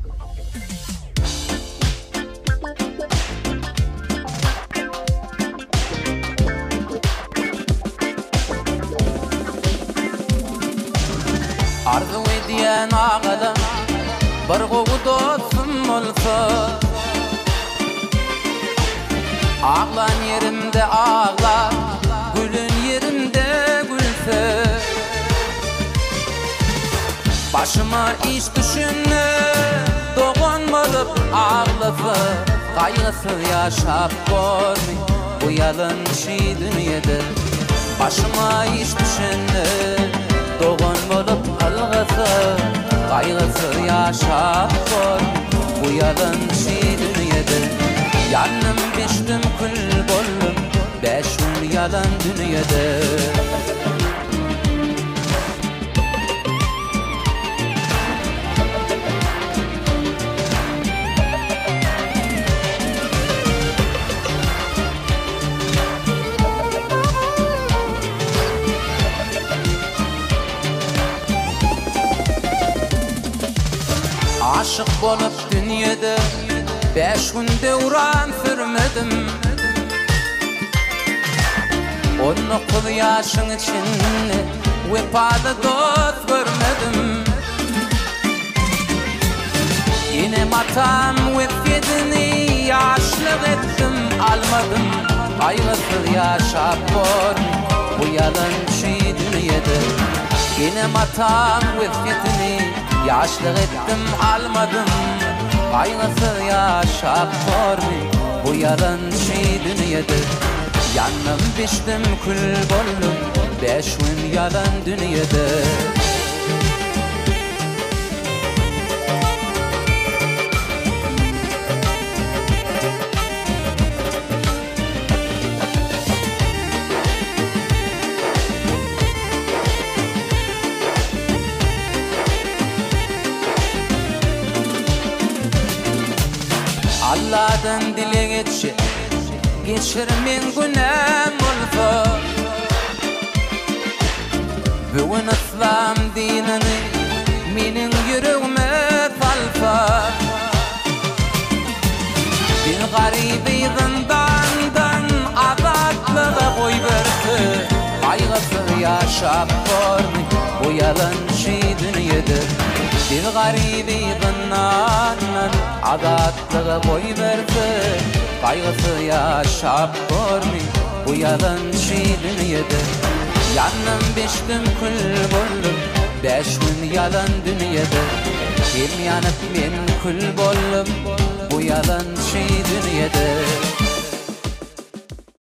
Arzu ediyen ağalam bir gowu dostum olsa, ağlan yerimde ağla, gülün yerimde gülse, başıma iş düşünne doğan bolup ağlasa, kaygısı yaşap görmey bu yalançı dünyada. Başıma iş düşünne doğan bolup ağlasa, kaygısı yaşap görmey bu yalançı dünyada. Yanım piştim kül bollum, 5 gün yalan dünyada. Aşık bolup dünyada 5 günde uğran sürmedim. Onu kul yaşın içinde vefalı dost görmedim. Yine matam vefiyetini yaşlık ettim almadım. Kaygısız yaşap görmey bu yalançı dünyada. Yine matam vefiyetini yaşlık ettim almadım. Kaygısı yaşap görmey bu yalançı dünyada. Yanım piştim kül bollum, 5 gün yalan dünyada. Allah'tan dile geçe, geçir men günem olsa. Bugün İslam dinini menin yüreğime salsa. Bir garibi zindandan azatlığa koy verse, kaygısı yaşap görmey bu yalançı dünyada. Bir garibi zindandan azatlığa koy verse, kaygısı yaşap görmey bu yalançı dünyada. Yanım 5 gün kül bollum, 5 gün yalan dünyada. Kim yanıp men kül bollum bu yalançı dünyada.